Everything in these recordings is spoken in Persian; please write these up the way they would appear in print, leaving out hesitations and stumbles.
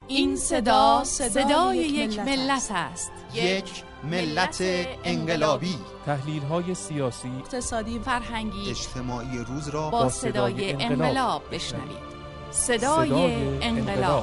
این صدا صدای یک ملت است. یک ملت انقلابی. تحلیل‌های سیاسی، اقتصادی، فرهنگی، اجتماعی روز را با صدای انقلاب بشنوید. صدای انقلاب.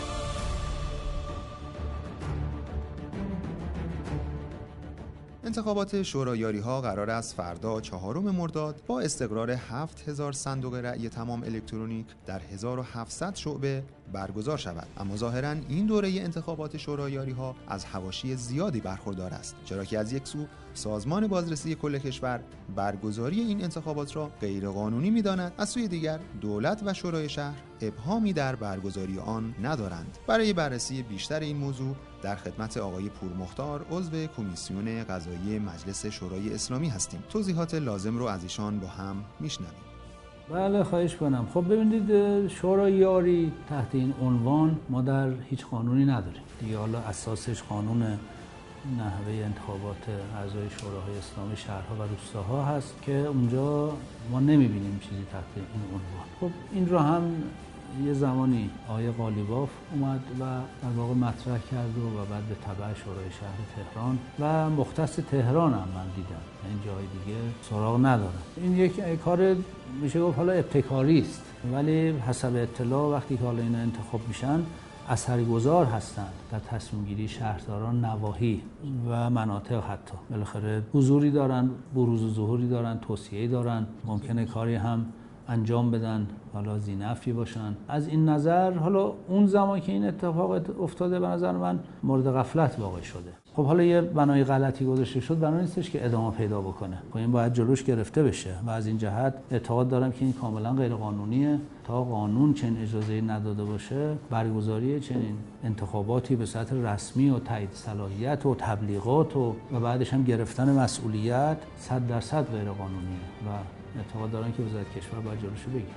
انتخابات شورایاری‌ها قرار است فردا 4 مرداد با استقرار 7000 صندوق رأی تمام الکترونیک در 1700 شعبه برگزار شود. اما ظاهراً این دوره انتخابات شورایاری‌ها از حواشی زیادی برخوردار است، چرا که از یک سو سازمان بازرسی کل کشور برگزاری این انتخابات را غیرقانونی می‌داند، از سوی دیگر دولت و شورای شهر ابهامی در برگزاری آن ندارند. برای بررسی بیشتر این موضوع در خدمت آقای پورمختار، عضو کمیسیون قضایی مجلس شورای اسلامی هستیم. توضیحات لازم رو از ایشان با هم میشنویم. بله، خواهش کنم. خب ببینید، شورای یاری تحت این عنوان ما در هیچ قانونی نداریم دیگه. حالا اساسش قانون نحوه انتخابات اعضای شوراهای اسلامی شهرها و روستاها هست که اونجا ما نمیبینیم چیزی تحت این عنوان. خب این رو هم یه زمانی آقای قالیباف اومد و در واقع مطرح کرد و بعد به تبع شورای شهر تهران و مختص تهران هم من دیدم، این جای دیگه سراغ ندارم. این یک کار میشه گفت حالا ابتکاری است، ولی حسب اطلاع وقتی که حالا اینا انتخاب میشن اثرگذار هستند در تصمیم گیری شهرداران نواحی و مناطق. حتی بالاخره حضوری دارن، بروز و ظهوری دارن، توصیه‌ای دارن، ممکنه کاری هم انجام بدن حالا ذینفعی باشن. از این نظر حالا اون زمان که این اتفاق افتاده به نظر من مورد غفلت واقع شده. خب حالا یه بنای غلطی گذاشته شد، بنا نیستش که ادامه پیدا بکنه. خب این باید جلوش گرفته بشه و از این جهت اعتقاد دارم که این کاملا غیر قانونیه. تا قانون چنین اجازه‌ای نداده باشه، برگزاری چنین انتخاباتی به صورت رسمی و تایید صلاحیت و تبلیغات و بعدش هم گرفتن مسئولیت 100% غیر قانونیه و اعتقاد دارم که وزارت کشور باید جلوشو بگیره.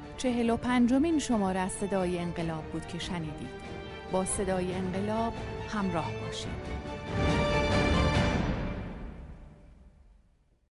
45مین شماره از صدای انقلاب بود که شنیدید. با صدای انقلاب همراه باشید.